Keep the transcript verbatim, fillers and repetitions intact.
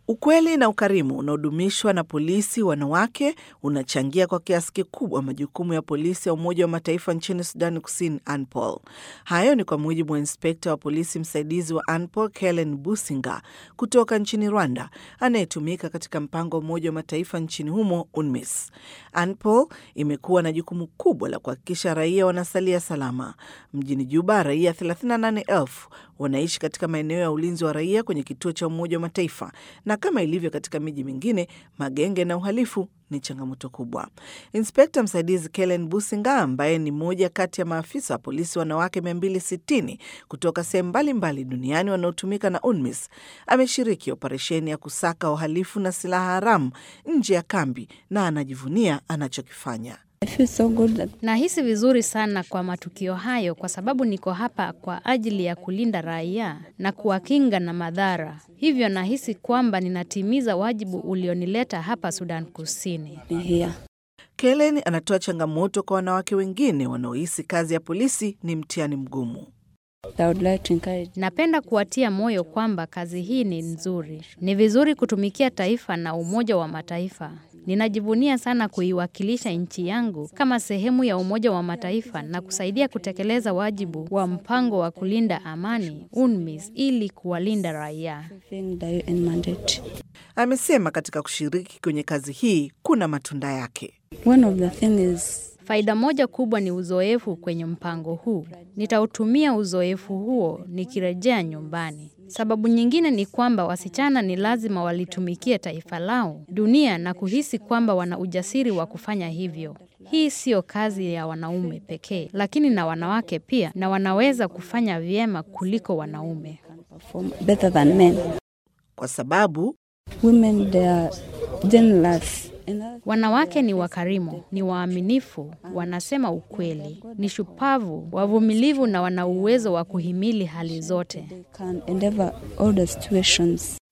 Ukweli na ukarimu unaodumishwa na polisi wanawake unachangia kwa kiasi kikubwa majukumu ya polisi ya Umoja wa Mataifa nchini Sudan Kusini, UNPOL. Hayo ni kwa mujibu wa inspekta wa polisi msaidizi wa UNPOL, Kellen Businga, kutoka nchini Rwanda, anayetumika katika mpango wa Umoja wa Mataifa nchini humo, UNMISS. UNPOL imekuwa na jukumu kubwa la kuhakikisha raia wanasalia salama. Mjini Juba, raia thelathini na nane elfu wanaishi katika maeneo ya ulinzi wa raia kwenye kituo cha Umoja wa Mataifa, na kama ilivyo katika miji mingine, magenge na uhalifu ni changamoto kubwa. Inspekta msaidizi Kellen Businga, ambaye ni moja kati ya maafisa wa polisi wanawake mia mbili sitini kutoka sehemu mbalimbali duniani wanaotumika na UNMISS, ameshiriki operesheni ya kusaka uhalifu na silaha haramu nje ya kambi na anajivunia anachokifanya. Nahisi vizuri sana kwa matukio hayo kwa sababu niko hapa kwa ajili ya kulinda raia na kuwakinga na madhara. Hivyo nahisi kwamba ninatimiza wajibu ulionileta hapa Sudan Kusini. Kellen anatoa changamoto kwa wanawake wengine wanaohisi kazi ya polisi ni mtihani mgumu. Napenda kuwatia moyo kwamba kazi hii ni nzuri. Ni vizuri kutumikia taifa na Umoja wa Mataifa. Ninajivunia sana kuiwakilisha nchi yangu kama sehemu ya Umoja wa Mataifa na kusaidia kutekeleza wajibu wa mpango wa kulinda amani UNMISS ili kuwalinda raia. Amesema katika kushiriki kwenye kazi hii kuna matunda yake. One of the things Faida moja kubwa ni uzoefu kwenye mpango huu. Nitautumia uzoefu huo nikirejea nyumbani. Sababu nyingine ni kwamba wasichana ni lazima walitumikie taifa lao, dunia, na kuhisi kwamba wana ujasiri wa kufanya hivyo. Hii sio kazi ya wanaume pekee, lakini na wanawake pia, na wanaweza kufanya vyema kuliko wanaume. better than men. Kwa sababu Women, they are generous. Wanawake ni wakarimu, ni waaminifu, wanasema ukweli, ni shupavu, wavumilivu na wana uwezo wa kuhimili hali zote. They can endeavor all the situations.